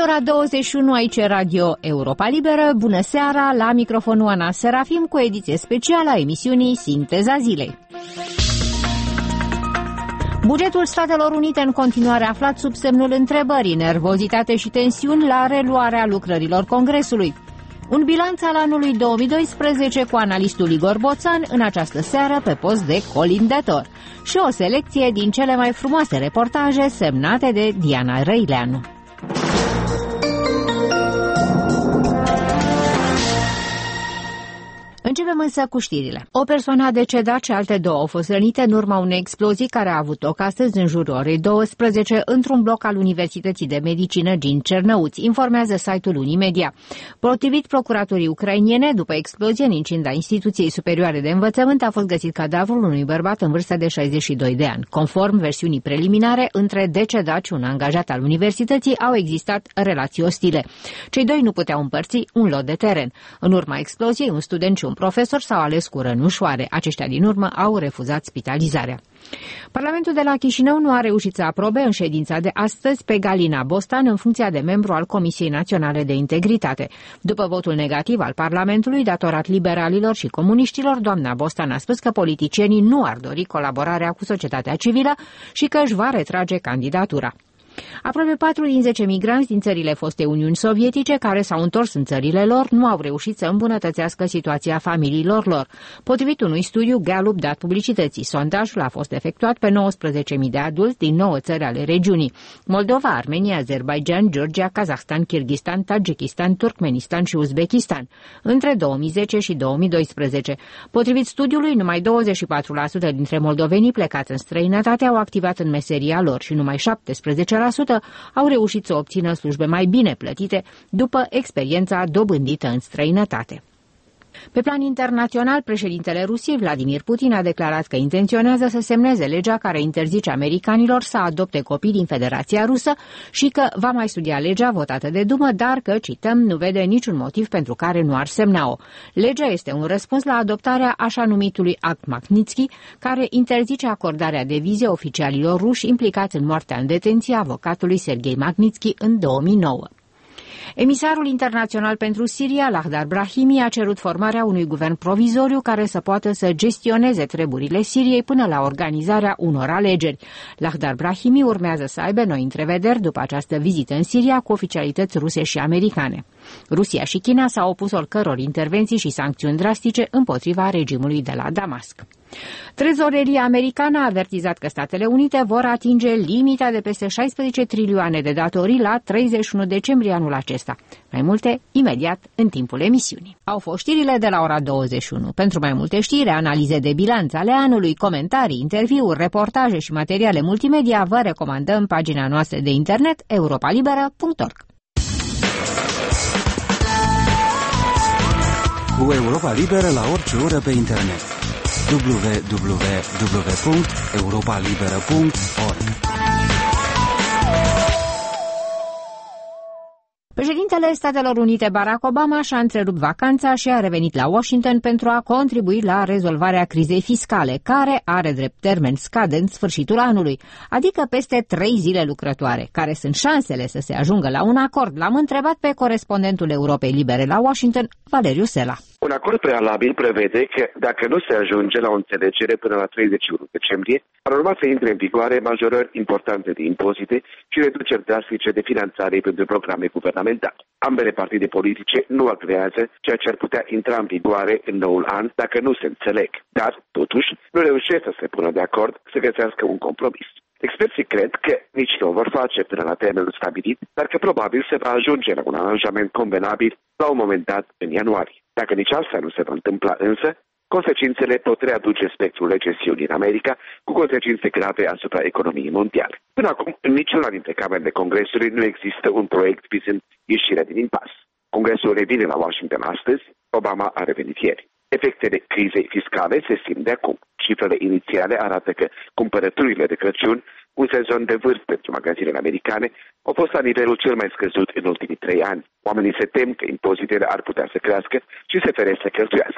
Este ora 21 aici Radio Europa Liberă. Bună seara, la microfonul Ana Serafim cu ediție specială a emisiunii Sinteza Zilei. Bugetul Statelor Unite în continuare aflat sub semnul întrebării, nervozitate și tensiuni la reluarea lucrărilor Congresului. Un bilanț al anului 2012 cu analistul Igor Boțan în această seară pe post de colindator și o selecție din cele mai frumoase reportaje semnate de Diana Răileanu. Începem însă cu știrile. O persoană a decedat și alte două au fost rănite în urma unei explozii care a avut loc astăzi în jurul orei 12 într-un bloc al Universității de Medicină din Cernăuți, informează site-ul Unimedia. Potrivit procuraturii ucrainene, după explozie în incinta Instituției Superioare de Învățământ, a fost găsit cadavrul unui bărbat în vârstă de 62 de ani. Conform versiunii preliminare, între decedat și un angajat al universității au existat relații ostile. Cei doi nu puteau împărți un lot de teren. În urma exploziei, un student și un profesor s-au ales cu răni ușoare. Aceștia din urmă au refuzat spitalizarea. Parlamentul de la Chișinău nu a reușit să aprobe în ședința de astăzi pe Galina Bostan în funcția de membru al Comisiei Naționale de Integritate. După votul negativ al Parlamentului datorat liberalilor și comuniștilor, doamna Bostan a spus că politicienii nu ar dori colaborarea cu societatea civilă și că își va retrage candidatura. Aproape 4 din 10 migranți din țările foste Uniuni Sovietice care s-au întors în țările lor nu au reușit să îmbunătățească situația familiilor lor. Potrivit unui studiu Gallup dat publicității, sondajul a fost efectuat pe 19.000 de adulți din 9 țări ale regiunii: Moldova, Armenia, Azerbaijan, Georgia, Kazahstan, Kirghistan, Tajikistan, Turkmenistan și Uzbekistan, între 2010 și 2012. Potrivit studiului, numai 24% dintre moldovenii plecați în străinătate au activat în meseria lor și numai 17% au reușit să obțină slujbe mai bine plătite după experiența dobândită în străinătate. Pe plan internațional, președintele Rusiei, Vladimir Putin, a declarat că intenționează să semneze legea care interzice americanilor să adopte copii din Federația Rusă și că va mai studia legea votată de Dumă, dar că, cităm, nu vede niciun motiv pentru care nu ar semna-o. Legea este un răspuns la adoptarea așa numitului Act Magnitsky, care interzice acordarea de vize oficialilor ruși implicați în moartea în detenție a avocatului Serghei Magnitsky în 2009. Emisarul internațional pentru Siria, Lakhdar Brahimi, a cerut formarea unui guvern provizoriu care să poată să gestioneze treburile Siriei până la organizarea unor alegeri. Lakhdar Brahimi urmează să aibă noi întrevederi după această vizită în Siria cu oficialități ruse și americane. Rusia și China s-au opus oricăror intervenții și sancțiuni drastice împotriva regimului de la Damasc. Trezoreria americană a avertizat că Statele Unite vor atinge limita de peste 16 trilioane de datorii la 31 decembrie anul acesta. Mai multe, imediat, în timpul emisiunii. Au fost știrile de la ora 21. Pentru mai multe știri, analize de bilanț ale anului, comentarii, interviuri, reportaje și materiale multimedia, vă recomandăm pagina noastră de internet europalibera.org. Cu Europa Liberă la orice oră pe internet. www.europalibera.org. Președintele Statelor Unite Barack Obama și-a întrerupt vacanța și a revenit la Washington pentru a contribui la rezolvarea crizei fiscale, care are drept termen scadent sfârșitul anului, adică peste 3 zile lucrătoare. Care sunt șansele să se ajungă la un acord? L-am întrebat pe corespondentul Europei Libere la Washington, Valeriu Sela. Un acord prealabil prevede că, dacă nu se ajunge la o înțelegere până la 31 decembrie, ar urma să intre în vigoare majorări importante de impozite și reduceri drastice de finanțare pentru programe guvernamentale. Ambele partide politice nu agrează ceea ce ar putea intra în vigoare în noul an dacă nu se înțeleg, dar, totuși, nu reușesc să se pună de acord să găsească un compromis. Experții cred că nici nu o vor face până la termenul stabilit, dar că probabil se va ajunge la un aranjament convenabil la un moment dat în ianuarie. Dacă nici asta nu se va întâmpla însă, consecințele pot readuce spectrul recesiunii în America, cu consecințe grave asupra economiei mondiale. Până acum, în niciuna dintre camerele Congresului nu există un proiect vizând ieșirea din impas. Congresul revine la Washington astăzi, Obama a revenit ieri. Efectele crizei fiscale se simt de acum. Cifrele inițiale arată că cumpărăturile de Crăciun, un sezon de vârf pentru magazinele americane, au fost la nivelul cel mai scăzut în ultimii 3 ani. Oamenii se tem că impozitele ar putea să crească și se feresc să cheltuiască.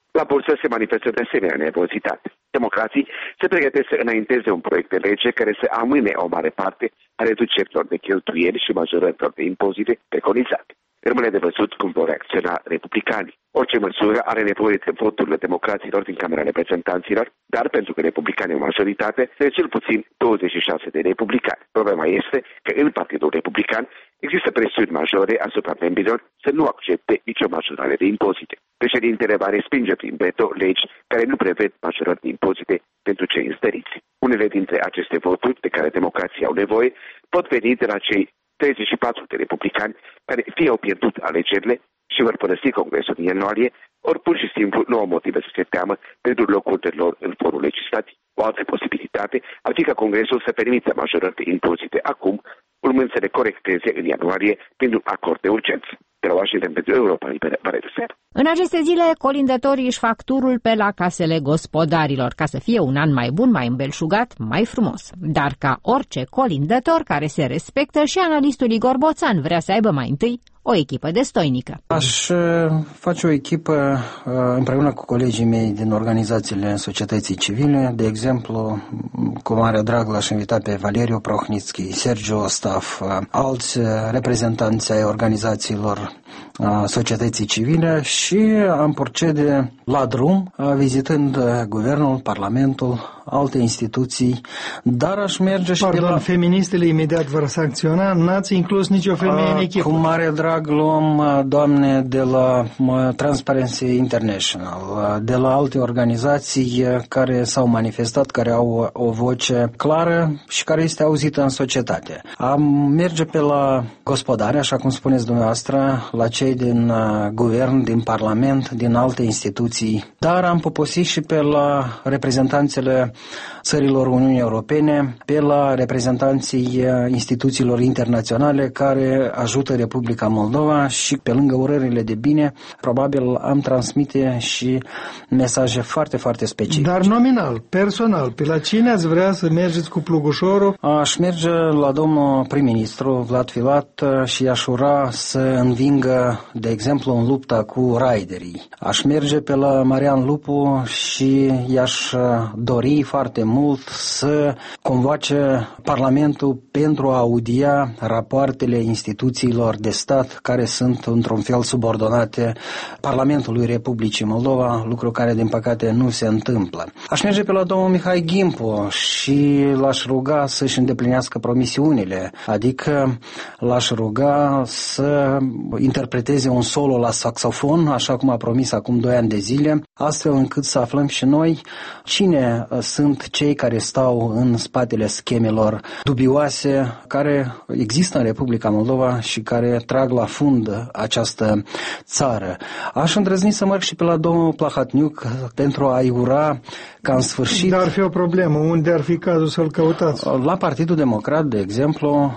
La bursă se manifestă de asemenea nervozitate. Democrații se pregătesc să înainteze un proiect de lege care să amâne o mare parte a reducerilor de cheltuieli și majorărilor de impozite preconizate. Rămâne de văzut cum vor reacționa republicanii. Orice măsură are nevoie de voturile democraților din Camera Reprezentanților, dar pentru că republicanii au majoritate, de cel puțin 26 de republicani. Problema este că în Partidul Republican există presiuni majore asupra membrilor să nu accepte nicio majorare de impozite. Președintele va respinge prin veto legi care nu prevăd majorări de impozite pentru cei înstăriți. Unele dintre aceste voturi de care democrații au nevoie pot veni de la cei 34 de republicani care fie au pierdut alegerile și vor părăsi Congresul în ianuarie, ori pur și simplu nu au motive să se teamă pentru locurile lor în forul legislativ. O altă posibilitate ar fi ca Congresul să permită majorări de impozite acum, urmând să le corecteze în ianuarie printr-un acord de urgență. De la Washington pentru Europa Liberă, Valeriu Seru. În aceste zile, colindătorii își fac turul pe la casele gospodarilor, ca să fie un an mai bun, mai îmbelșugat, mai frumos. Dar ca orice colindător care se respectă, și analistul Igor Boțan vrea să aibă mai întâi o echipă destoinică. Aș face o echipă împreună cu colegii mei din organizațiile societății civile. De exemplu, cu mare drag l-aș invita pe Valeriu Prohnitski, Sergiu Ostaf, alți reprezentanți ai organizațiilor societății civile și am procede la drum, vizitând guvernul, parlamentul, alte instituții, dar aș merge și de la... feministele imediat vor sancționa, n-ați inclus nicio femeie în echipă. Cu mare drag luăm, doamne, de la Transparency International, de la alte organizații care s-au manifestat, care au o voce clară și care este auzită în societate. Am merge pe la gospodari, așa cum spuneți dumneavoastră, la cei din guvern, din parlament, din alte instituții, dar am poposit și pe la reprezentanțele țărilor Uniunii Europene, pe la reprezentanții instituțiilor internaționale care ajută Republica Moldova și pe lângă urările de bine, probabil am transmite și mesaje foarte, foarte specifice. Dar nominal, personal, pe la cine ați vrea să mergeți cu plugușorul? Aș merge la domnul prim-ministru Vlad Filat și i-aș ura să învingă, de exemplu, în lupta cu raiderii. Aș merge pe la Marian Lupu și i-aș dori foarte mult să convoace Parlamentul pentru a audia rapoartele instituțiilor de stat care sunt într-un fel subordonate Parlamentului Republicii Moldova, lucru care din păcate nu se întâmplă. Aș merge pe la domnul Mihai Gimpu și l-aș ruga să-și îndeplinească promisiunile, adică l-aș ruga să interpreteze un solo la saxofon, așa cum a promis acum 2 ani de zile, astfel încât să aflăm și noi cine sunt cei care stau în spatele schemelor dubioase care există în Republica Moldova și care trag la fund această țară. Aș îndrăzni să merg și pe la domnul Plahatniuc pentru a-i ura ca în sfârșit... Dar ar fi o problemă. Unde ar fi cazul să-l căutați? La Partidul Democrat, de exemplu.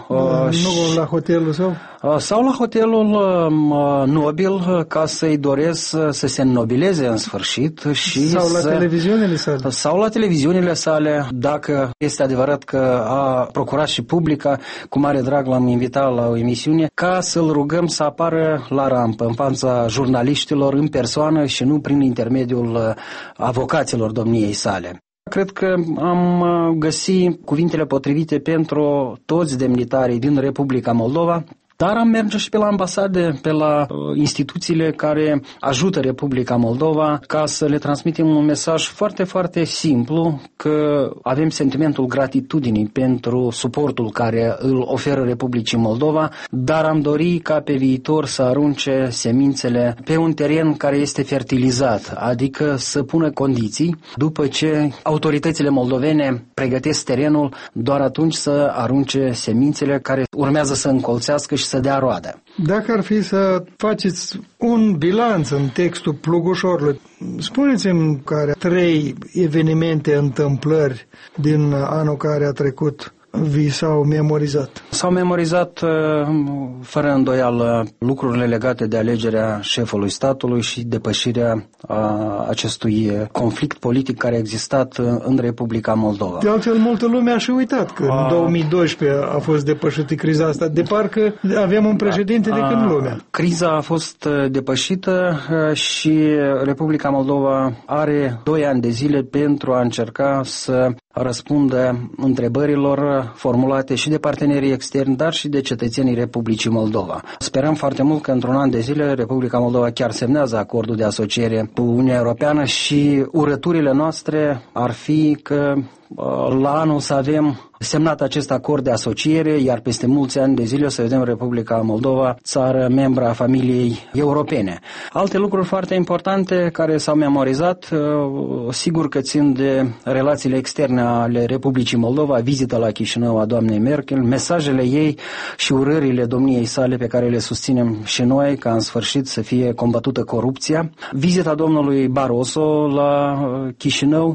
Nu la hotelul său? Sau la hotelul Nobil, ca să-i doresc să se înnobileze în sfârșit. Și sau la televiziunile sale? Sau la televiziunile sale, dacă este adevărat că a procurat și Publica, cu mare drag l-am invitat la o emisiune, ca să-l rugăm să apară la rampă, în fața jurnaliștilor, în persoană și nu prin intermediul avocaților domniei sale. Cred că am găsit cuvintele potrivite pentru toți demnitarii din Republica Moldova, dar am merge și pe la ambasade, pe la instituțiile care ajută Republica Moldova, ca să le transmitem un mesaj foarte, foarte simplu, că avem sentimentul gratitudinii pentru suportul care îl oferă Republicii Moldova, dar am dori ca pe viitor să arunce semințele pe un teren care este fertilizat, adică să pună condiții, după ce autoritățile moldovene pregătesc terenul, doar atunci să arunce semințele care urmează să încolțească și să dea roadă. Dacă ar fi să faceți un bilanț în textul plugușorului, spuneți-mi care 3 evenimente, întâmplări din anul care a trecut vi s-au memorizat? S-au memorizat fără îndoială lucrurile legate de alegerea șefului statului și depășirea acestui conflict politic care a existat în Republica Moldova. De altfel, multă lume a și uitat că în 2012 a fost depășită criza asta. De parcă avem un președinte de când lumea. Criza a fost depășită și Republica Moldova are 2 ani de zile pentru a încerca să răspundă întrebărilor formulate și de partenerii externi, dar și de cetățenii Republicii Moldova. Sperăm foarte mult că într-un an de zile Republica Moldova chiar semnează acordul de asociere cu Uniunea Europeană și urăturile noastre ar fi că la anul să avem semnat acest acord de asociere, iar peste mulți ani de zile o să vedem Republica Moldova țară membră a familiei europene. Alte lucruri foarte importante care s-au memorizat, sigur că țin de relațiile externe ale Republicii Moldova, vizita la Chișinău a doamnei Merkel, mesajele ei și urările domniei sale pe care le susținem și noi, ca în sfârșit să fie combătută corupția, vizita domnului Barroso la Chișinău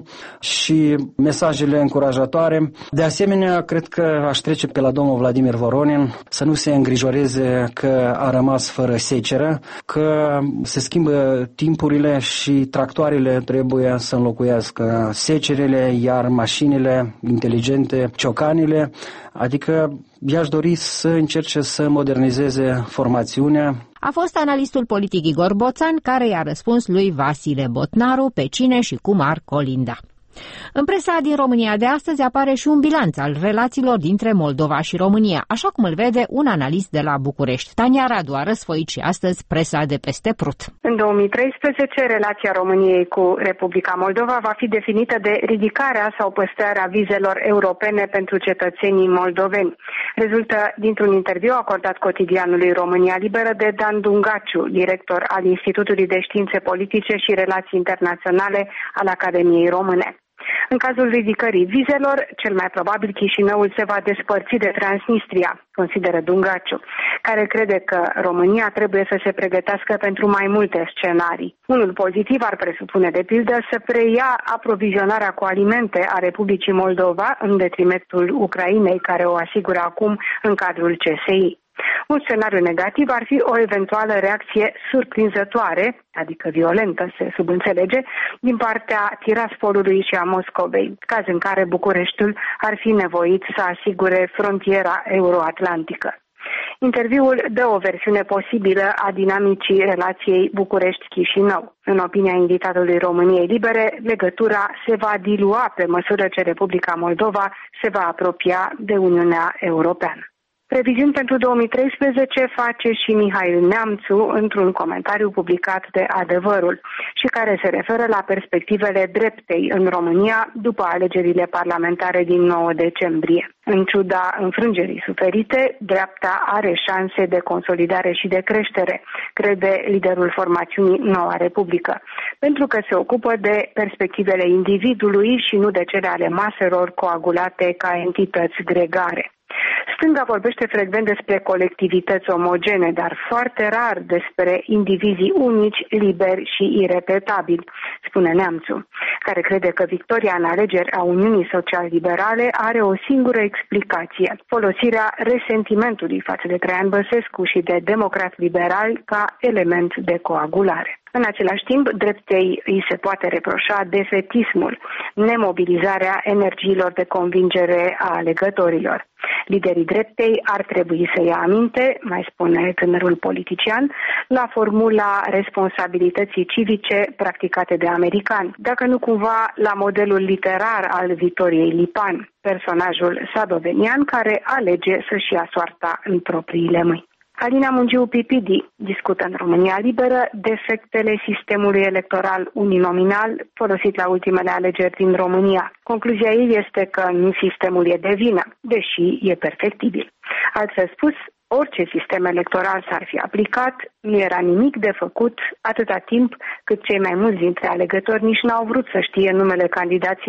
și mesajele încurajatoare. De asemenea, cred că aș trece pe la domnul Vladimir Voronin să nu se îngrijoreze că a rămas fără seceră, că se schimbă timpurile și tractoarele trebuie să înlocuiască secerele, iar mașinile inteligente, ciocanile, adică i-aș dori să încerce să modernizeze formațiunea. A fost analistul politic Igor Boțan care i-a răspuns lui Vasile Botnaru pe cine și cum ar colinda. În presa din România de astăzi apare și un bilanț al relațiilor dintre Moldova și România, așa cum îl vede un analist de la București. Tania Radu a răsfoit și astăzi presa de peste Prut. În 2013, relația României cu Republica Moldova va fi definită de ridicarea sau păstrarea vizelor europene pentru cetățenii moldoveni. Rezultă dintr-un interviu acordat cotidianului România Liberă de Dan Dungaciu, director al Institutului de Științe Politice și Relații Internaționale al Academiei Române. În cazul ridicării vizelor, cel mai probabil Chișinăul se va despărți de Transnistria, consideră Dungaciu, care crede că România trebuie să se pregătească pentru mai multe scenarii. Unul pozitiv ar presupune, de pildă, să preia aprovizionarea cu alimente a Republicii Moldova în detrimentul Ucrainei, care o asigură acum în cadrul CSI. Un scenariu negativ ar fi o eventuală reacție surprinzătoare, adică violentă, se subînțelege, din partea Tiraspolului și a Moscovei, caz în care Bucureștiul ar fi nevoit să asigure frontiera euroatlantică. Interviul dă o versiune posibilă a dinamicii relației București-Chișinău. În opinia invitatului României Libere, legătura se va dilua pe măsură ce Republica Moldova se va apropia de Uniunea Europeană. Previziuni pentru 2013 face și Mihail Neamțu într-un comentariu publicat de Adevărul și care se referă la perspectivele dreptei în România după alegerile parlamentare din 9 decembrie. În ciuda înfrângerii suferite, dreapta are șanse de consolidare și de creștere, crede liderul formațiunii Noua Republică, pentru că se ocupă de perspectivele individului și nu de cele ale maselor coagulate ca entități gregare. Stânga vorbește frecvent despre colectivități omogene, dar foarte rar despre indivizii unici, liberi și irepetabili, spune Neamțu, care crede că victoria în alegeri a Uniunii Social-Liberale are o singură explicație: folosirea resentimentului față de Traian Băsescu și de democrați liberali ca element de coagulare. În același timp, dreptei îi se poate reproșa defetismul, nemobilizarea energiilor de convingere a alegătorilor. Liderii dreptei ar trebui să ia aminte, mai spune tânărul politician, la formula responsabilității civice practicate de americani, dacă nu cumva la modelul literar al Vitoriei Lipan, personajul sadovenian care alege să-și ia soarta în propriile mâini. Alina Mungiu Pipidi discută în România Liberă defectele sistemului electoral uninominal folosit la ultimele alegeri din România. Concluzia ei este că nu sistemul e de vină, deși e perfectibil. Altfel spus, orice sistem electoral s-ar fi aplicat, nu era nimic de făcut atâta timp cât cei mai mulți dintre alegători nici n-au vrut să știe numele candidaților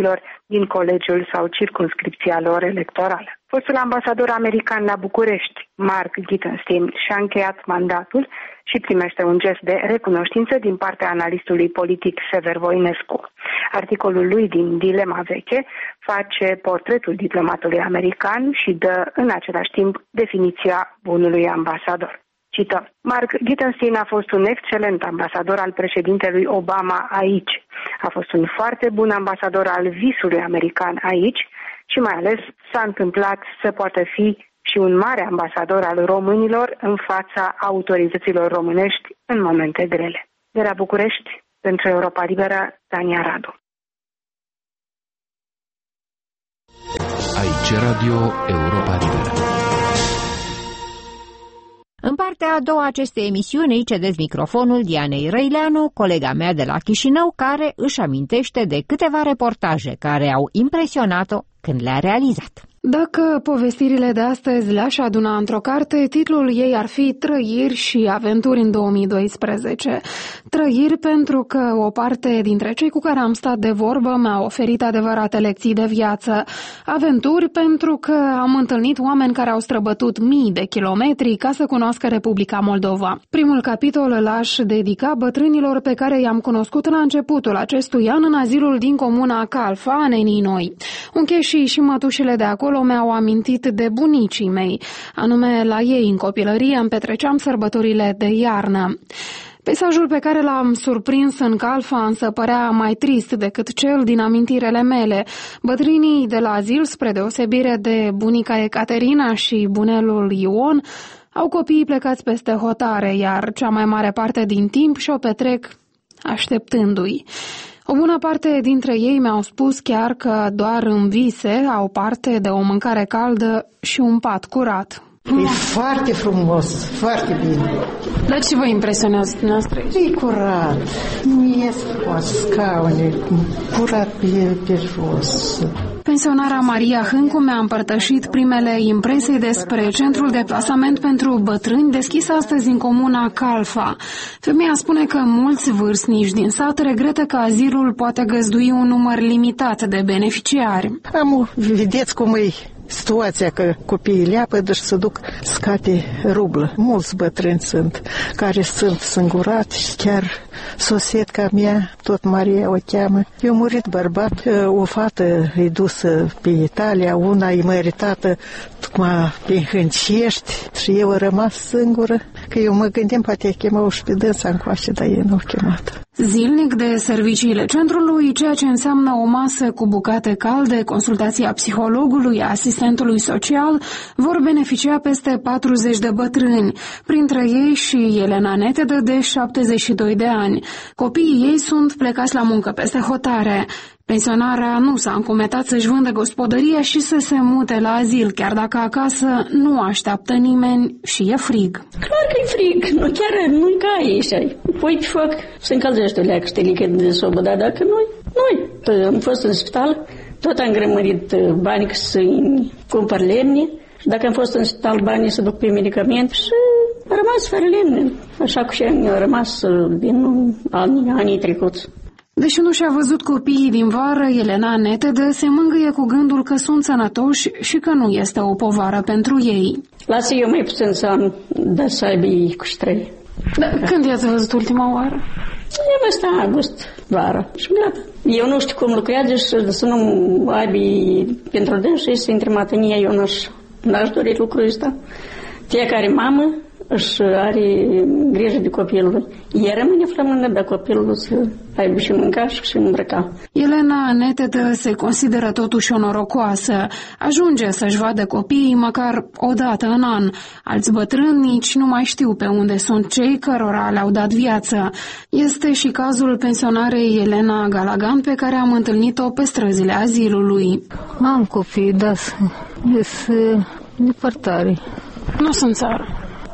din colegiul sau circumscripția lor electorală. Fostul ambasador american la București, Mark Gittenstein, și-a încheiat mandatul și primește un gest de recunoștință din partea analistului politic Sever Voinescu. Articolul lui din Dilema Veche face portretul diplomatului american și dă în același timp definiția bunului ambasador. Cităm: Mark Gittenstein a fost un excelent ambasador al președintelui Obama aici. A fost un foarte bun ambasador al visului american aici și mai ales s-a întâmplat să poată fi și un mare ambasador al românilor în fața autorităților românești în momente grele. De la București, pentru Europa Liberă, Tania Radu. Aici Radio Europa Liberă. În partea a doua acestei emisiuni îi cedez microfonul Dianei Răileanu, colega mea de la Chișinău, care își amintește de câteva reportaje care au impresionat-o când le-a realizat. Dacă povestirile de astăzi le-aș aduna într-o carte, titlul ei ar fi Trăiri și aventuri în 2012. Trăiri pentru că o parte dintre cei cu care am stat de vorbă mi-au oferit adevărate lecții de viață. Aventuri pentru că am întâlnit oameni care au străbătut mii de kilometri ca să cunoască Republica Moldova. Primul capitol îl aș dedica bătrânilor pe care i-am cunoscut la începutul acestui an în azilul din comuna Calfa, Nenii Noi. Uncheșii și mătușile de acolo mi-au amintit de bunicii mei, anume la ei în copilărie îmi petreceam sărbătorile de iarnă. Peisajul pe care l-am surprins în Calfa însă părea mai trist decât cel din amintirele mele. Bătrânii de la azil, spre deosebire de bunica Ecaterina și bunelul Ion, au copiii plecați peste hotare, iar cea mai mare parte din timp și-o petrec așteptându-i. O bună parte dintre ei mi-au spus chiar că doar în vise au parte de o mâncare caldă și un pat curat. E foarte frumos, foarte bine. Dar ce vă impresionează dumneavoastră? E curat, nu ies frumos, scaune, curat pe jos. Pensionara Maria Hâncu mi-a împărtășit primele impresii despre centrul de plasament pentru bătrâni deschis astăzi în comuna Calfa. Femeia spune că mulți vârstnici din sat regretă că azilul poate găzdui un număr limitat de beneficiari. Vedeți cum e situația, că copiii leapă, deci se duc scape rublă. Mulți bătrâni sunt, care sunt singurați, chiar sosetka mea, tot Maria o cheamă. Eu murit bărbat, o fată e dusă pe Italia, una e măritată tocmai pe Hâncești și eu am rămas singură, că eu mă gândim poate chema-o și pe dânsa încoace, dar ei n-au chemat. Zilnic de serviciile centrului, ceea ce înseamnă o masă cu bucate calde, consultația psihologului, asistentului social, vor beneficia peste 40 de bătrâni, printre ei și Elena Netedă de 72 de ani. Copiii ei sunt plecați la muncă peste hotare. Pensionarea nu s-a încumetat să-și vândă gospodăria și să se mute la azil, chiar dacă acasă nu așteaptă nimeni și e frig. Clar că e frig, nu chiar nu-i ca aici. Pui pe foc, se încălzește o leacă ștelică de sobă, dar dacă noi am fost în spital, tot am grămărit bani să-i cumpăr lemne și dacă am fost în spital banii să duc pe medicament și a rămas fără lemne, așa cu și am rămas din anii trecuți. Deși nu și-a văzut copiii din vară, Elena Netedă se mângâie cu gândul că sunt sănătoși și că nu este o povară pentru ei. Lasă eu mai puțin să am, dar să aibă ei cu ștrei. Când i-ați văzut ultima oară? E ăsta august, vară. Și gata. Eu nu știu cum lucrează și să nu aibă pentru dânsi și să intre matănia, eu n-aș dori lucrul ăsta. Fiecare mamă își are grijă de copilul. El rămâne flămândă, dar copilul să aibă și mânca și îmbrăca. Elena Netedă se consideră totuși o norocoasă. Ajunge să-și vadă copiii măcar o dată în an. Alți bătrâni nici nu mai știu pe unde sunt cei cărora le-au dat viață. Este și cazul pensionarei Elena Galagan, pe care am întâlnit-o pe străzile azilului. Am copii, dar sunt depărtare. Nu sunt țară.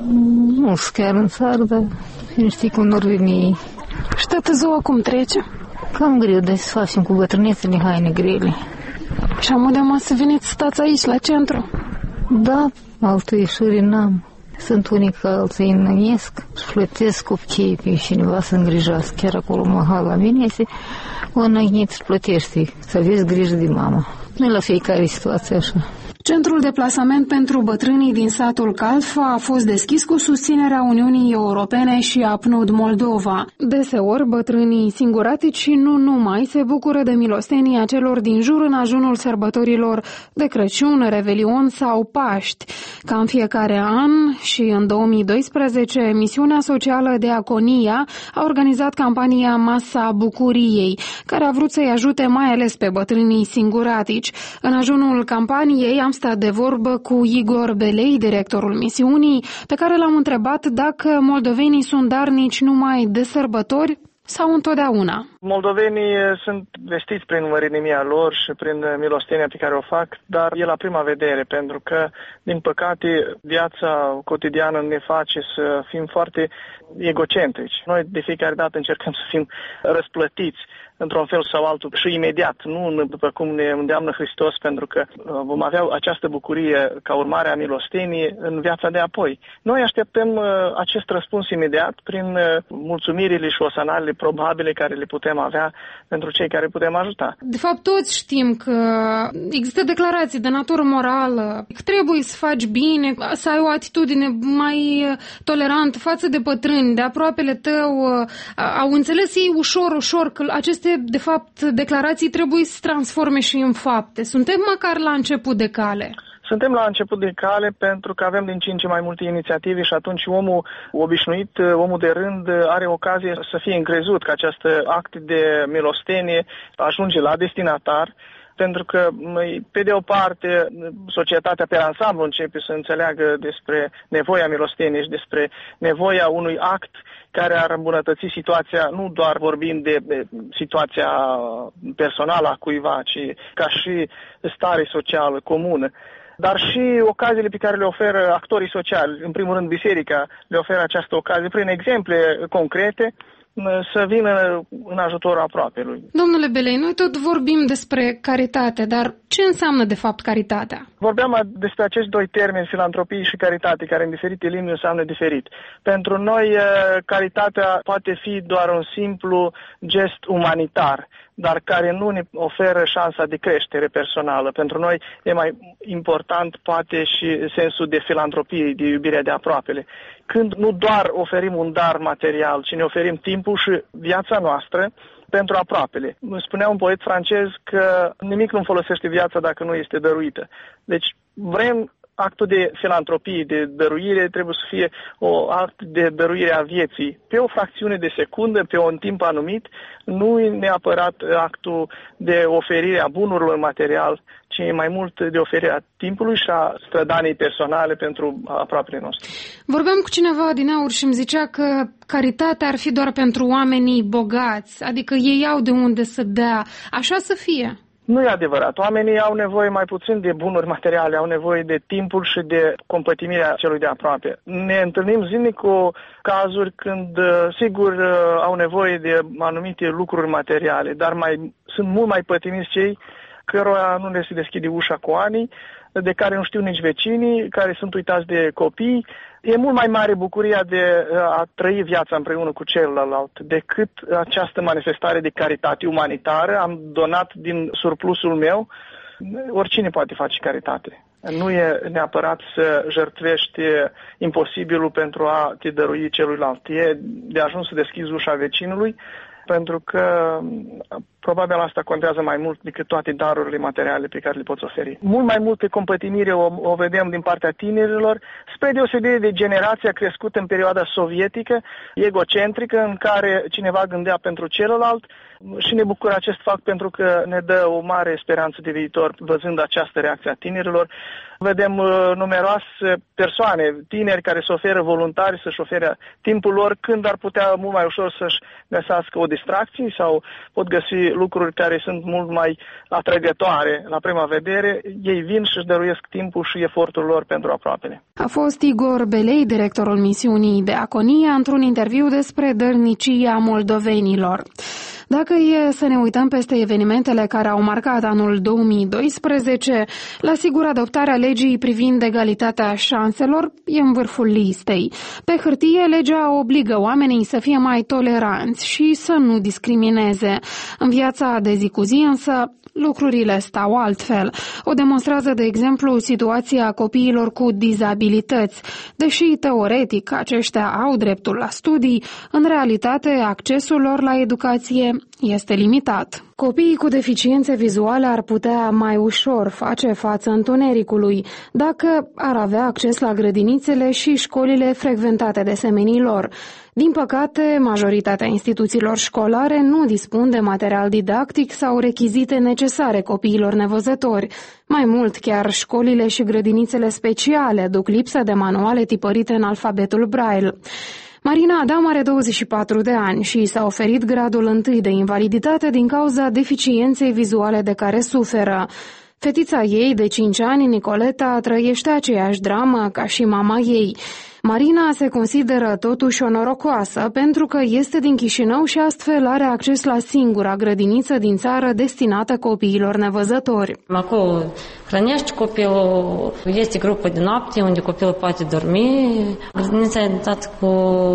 Nu sunt chiar în țară, dar știi cum nu veni. Și toată ziua cum trece? Cam greu de să facem cu bătrânețele haine grele. Și am de să veniți să stați aici, la centru? Da, altă ieșire n-am. Sunt unii că alții înnănesc, plătesc copiii pe cineva să îngrijească. Chiar acolo Mahal la mine este o înnăgnit și plătești, să aveți grijă de mama. Nu la fiecare situație așa. Centrul de plasament pentru bătrânii din satul Calfa a fost deschis cu susținerea Uniunii Europene și a PNUD Moldova. Deseori, bătrânii singuratici nu numai se bucură de milostenia celor din jur în ajunul sărbătorilor de Crăciun, Revelion sau Paști. Ca în fiecare an și în 2012, misiunea socială Diaconia a organizat campania Masa Bucuriei, care a vrut să-i ajute mai ales pe bătrânii singuratici. În ajunul campaniei am stat de vorbă cu Igor Belei, directorul misiunii, pe care l-am întrebat dacă moldovenii sunt darnici numai de sărbători sau întotdeauna. Moldovenii sunt vestiți prin mărinimia lor și prin milostenia pe care o fac, dar e la prima vedere, pentru că, din păcate, viața cotidiană ne face să fim foarte egocentrici. Noi de fiecare dată încercăm să fim răsplătiți într-un fel sau altul și imediat, nu după cum ne îndeamnă Hristos, pentru că vom avea această bucurie ca urmare a milostenii în viața de apoi. Noi așteptăm acest răspuns imediat prin mulțumirile și osanalele probabile care le putem avea pentru cei care putem ajuta. De fapt, toți știm că există declarații de natură morală, că trebuie să faci bine, să ai o atitudine mai tolerantă față de bătrâni, de aproapele tău. Au înțeles ei ușor că aceste, de fapt, declarații trebuie să se transforme și în fapte. Suntem măcar la început de cale. Suntem la început de cale pentru că avem din ce în ce mai multe inițiative și atunci omul obișnuit, omul de rând, are ocazie să fie încrezut că acest act de milostenie ajunge la destinatar. Pentru că, pe de o parte, societatea pe ansamblu începe să înțeleagă despre nevoia milosteniei și despre nevoia unui act care ar îmbunătăți situația, nu doar vorbind de situația personală a cuiva, ci ca și stare socială comună, dar și ocaziile pe care le oferă actorii sociali. În primul rând, biserica le oferă această ocazie prin exemple concrete să vină în ajutorul aproapelui. Domnule Belei, noi tot vorbim despre caritate, dar ce înseamnă de fapt caritatea? Vorbeam despre acești doi termeni, filantropie și caritate, care în diferite limbi înseamnă diferit. Pentru noi, caritatea poate fi doar un simplu gest umanitar, dar care nu ne oferă șansa de creștere personală. Pentru noi e mai important poate și sensul de filantropie, de iubire de aproapele. Când nu doar oferim un dar material, ci ne oferim timpul și viața noastră pentru aproapele. Spunea un poet francez că nimic nu folosește viața dacă nu este dăruită. Deci vrem actul de filantropie, de dăruire, trebuie să fie o act de dăruire a vieții. Pe o fracțiune de secundă, pe un timp anumit, nu e neapărat actul de oferire a bunurilor material, ci mai mult de oferirea timpului și a strădanii personale pentru aproapele noștri. Vorbeam cu cineva din aur și îmi zicea că caritatea ar fi doar pentru oamenii bogați, adică ei au de unde să dea. Așa să fie? Nu e adevărat. Oamenii au nevoie mai puțin de bunuri materiale, au nevoie de timpul și de compătimirea celui de aproape. Ne întâlnim zilnic cu cazuri când, sigur, au nevoie de anumite lucruri materiale, dar sunt mult mai pătimiți cei cărora nu le se deschide ușa cu ani, de care nu știu nici vecinii, care sunt uitați de copii. E mult mai mare bucuria de a trăi viața împreună cu celălalt decât această manifestare de caritate umanitară. Am donat din surplusul meu. Oricine poate face caritate. Nu e neapărat să jertfești imposibilul pentru a te dărui celuilalt. E de ajuns să deschizi ușa vecinului, pentru că probabil asta contează mai mult decât toate darurile materiale pe care le poți oferi. Mult mai multe compătimire o vedem din partea tinerilor, spre deosebire de generația crescută în perioada sovietică, egocentrică, în care cineva gândea pentru celălalt, și ne bucură acest fapt pentru că ne dă o mare speranță de viitor văzând această reacție a tinerilor. Vedem numeroase persoane, tineri care se oferă voluntari să-și ofere timpul lor când ar putea mult mai ușor să-și găsească o distracție sau pot găsi lucruri care sunt mult mai atrăgătoare la prima vedere. Ei vin și își dăruiesc timpul și efortul lor pentru aproapele. A fost Igor Belei, directorul misiunii Diaconia, într-un interviu despre dărnicia moldovenilor. Dacă e să ne uităm peste evenimentele care au marcat anul 2012, la sigur adoptarea legii privind egalitatea șanselor e în vârful listei. Pe hârtie, legea obligă oamenii să fie mai toleranți și să nu discrimineze. În viața de zi cu zi însă lucrurile stau altfel. O demonstrează, de exemplu, situația copiilor cu dizabilități. Deși teoretic aceștia au dreptul la studii, în realitate accesul lor la educație este limitat. Copiii cu deficiențe vizuale ar putea mai ușor face față întunericului dacă ar avea acces la grădinițele și școlile frecventate de semenii lor. Din păcate, majoritatea instituțiilor școlare nu dispun de material didactic sau rechizite necesare copiilor nevăzători. Mai mult, chiar școlile și grădinițele speciale duc lipsa de manuale tipărite în alfabetul Braille. Marina Adam are 24 de ani și s-a oferit gradul 1 de invaliditate din cauza deficienței vizuale de care suferă. Fetița ei, de 5 ani, Nicoleta, trăiește aceeași dramă ca și mama ei. Marina se consideră totuși o norocoasă pentru că este din Chișinău și astfel are acces la singura grădiniță din țară destinată copiilor nevăzători. Acolo hrănești copilul, este grupă de noapte unde copilul poate dormi. Grădinița e dotată cu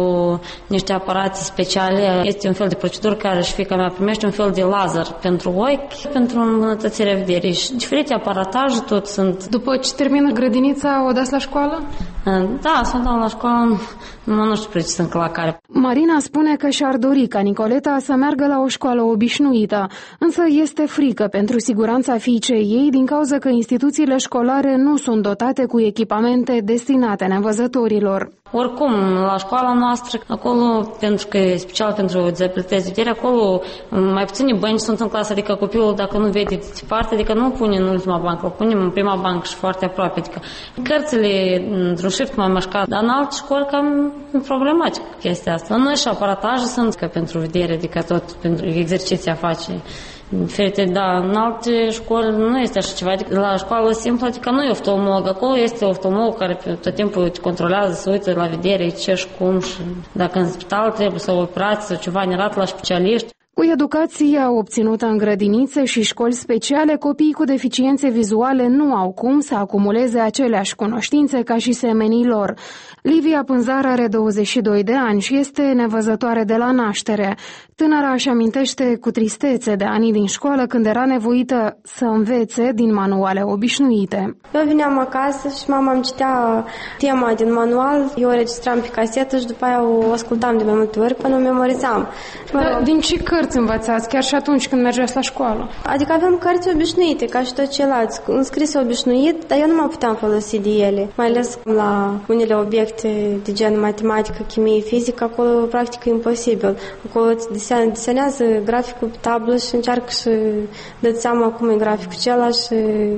niște aparate speciale. Este un fel de procedură care și fiica mea primește un fel de laser pentru ochi, pentru îmbunătățirea vederii și diferite aparataje tot sunt. După ce termină grădinița, o dați la școală? Da, sunt la școală, nu știu precis încă la care. Marina spune că și-ar dori ca Nicoleta să meargă la o școală obișnuită, însă este frică pentru siguranța fiicei ei din cauza că instituțiile școlare nu sunt dotate cu echipamente destinate nevăzătorilor. Oricum, la școala noastră, acolo, pentru că e special pentru dizabilități de vedere, acolo mai puțini bănci sunt în clasă, adică copilul, dacă nu vede departe, adică nu îl pune în ultima bancă, îl punem în prima bancă și foarte aproape. Adică cărțile într-un șrift mai mășcat, dar în alte școli cam problematic chestia asta. Noi și aparataje sunt că pentru vedere, adică tot pentru exerciția face. Diferite, da, în alte școli nu este așa ceva, adică la școală simplă, adică nu e oftalmolog, acolo este oftalmolog care tot timpul te controlează, se uită la vedere, ce și cum și dacă în spital trebuie să o operație sau ceva nerat la specialiști. Cu educația obținută în grădinițe și școli speciale, copiii cu deficiențe vizuale nu au cum să acumuleze aceleași cunoștințe ca și semenii lor. Livia Pânzar are 22 de ani și este nevăzătoare de la naștere. Tânăra își amintește cu tristețe de anii din școală când era nevoită să învețe din manuale obișnuite. Eu veneam acasă și mama îmi citea tema din manual, eu o registram pe casetă și după aia o ascultam de mai multe ori până o memorizam. Din ce cărți învățați chiar și atunci când mergeați la școală? Adică aveam cărți obișnuite, ca și tot ceilalți, înscrise obișnuit, dar eu nu mă puteam folosi de ele, mai ales la unele obiecte de gen matematică, chimie, fizică, acolo practic e imposibil. Acolo desenează graficul pe tablă și încearcă și dă-ți seama cum e graficul acela și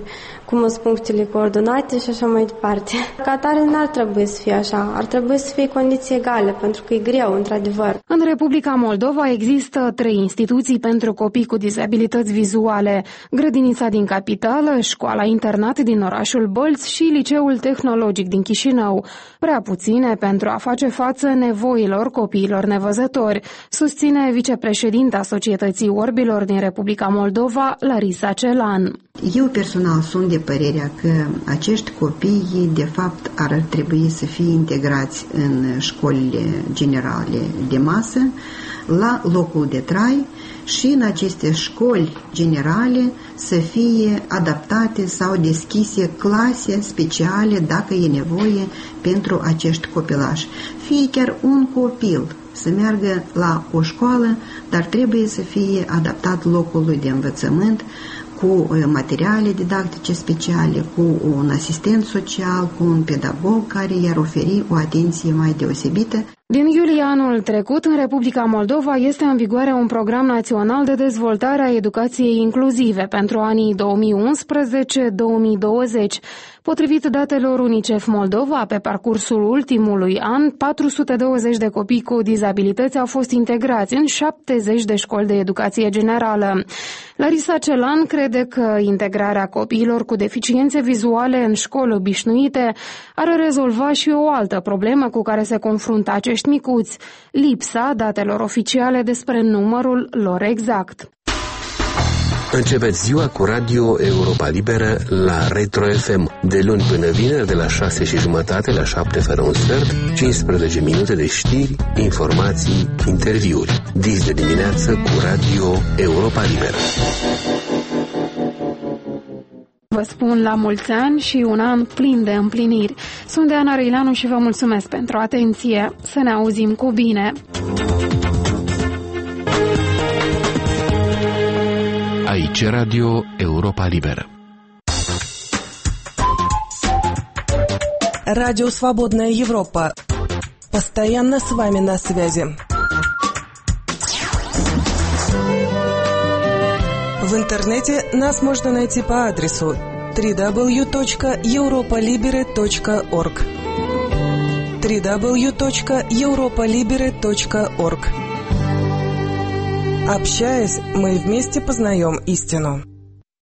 cum sunt punctele coordonate și așa mai departe. Ca atare n-ar trebui să fie așa, ar trebui să fie condiții egale, pentru că e greu, într-adevăr. În Republica Moldova există 3 instituții pentru copii cu dizabilități vizuale: grădinița din capitală, școala internat din orașul Bălți și liceul tehnologic din Chișinău. Prea puține pentru a face față nevoilor copiilor nevăzători, susține vicepreședinta Societății Orbilor din Republica Moldova, Larisa Celan. Eu personal sunt de părerea că acești copii, de fapt, ar trebui să fie integrați în școlile generale de masă, la locul de trai și în aceste școli generale să fie adaptate sau deschise clase speciale, dacă e nevoie, pentru acești copilași. Fie chiar un copil să meargă la o școală, dar trebuie să fie adaptat locului de învățământ, cu materiale didactice speciale, cu un asistent social, cu un pedagog care i-ar oferi o atenție mai deosebită. Din iulie anul trecut, în Republica Moldova este în vigoare un program național de dezvoltare a educației inclusive pentru anii 2011-2020. Potrivit datelor UNICEF Moldova, pe parcursul ultimului an, 420 de copii cu dizabilități au fost integrați în 70 de școli de educație generală. Larisa Celan crede că integrarea copiilor cu deficiențe vizuale în școli obișnuite ar rezolva și o altă problemă cu care se confruntă acești micuți, lipsa datelor oficiale despre numărul lor exact. Începeți ziua cu Radio Europa Liberă la Retro FM, de luni până vineri, de la 6:30 la 7 fără un sfert, 15 minute de știri, informații, interviuri. Dis de dimineață cu Radio Europa Liberă. Vă spun la mulți ani și un an plin de împliniri. Sunt Deana Răileanu și vă mulțumesc pentru atenție. Să ne auzim cu bine! Aici Radio Europa Liberă. Радио «Свободная Европа». Постоянно с вами на связи. В интернете нас можно найти по адресу www.europolibere.org www.europolibere.org. Общаясь, мы вместе познаем истину.